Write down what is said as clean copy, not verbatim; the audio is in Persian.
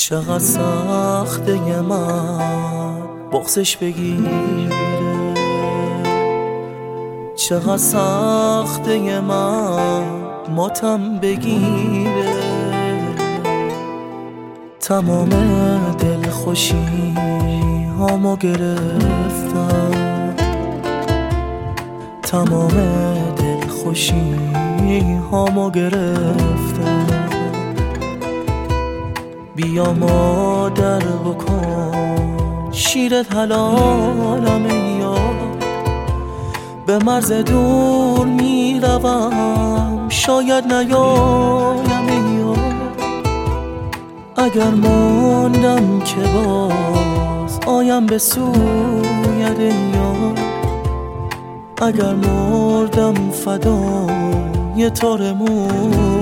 چقدر سخته من بغضش بگیره، چقدر سخته من ماتم بگیره. تمام دلخوشی هامو گرفتم، تمام دلخوشی هامو گرفتم. بیا مادر بکن شیرت حلالم یار، به مرز دور میروم شاید نیایم یار. اگر ماندم که باز آیم به سویت یار، اگر مردم فدای تار مویت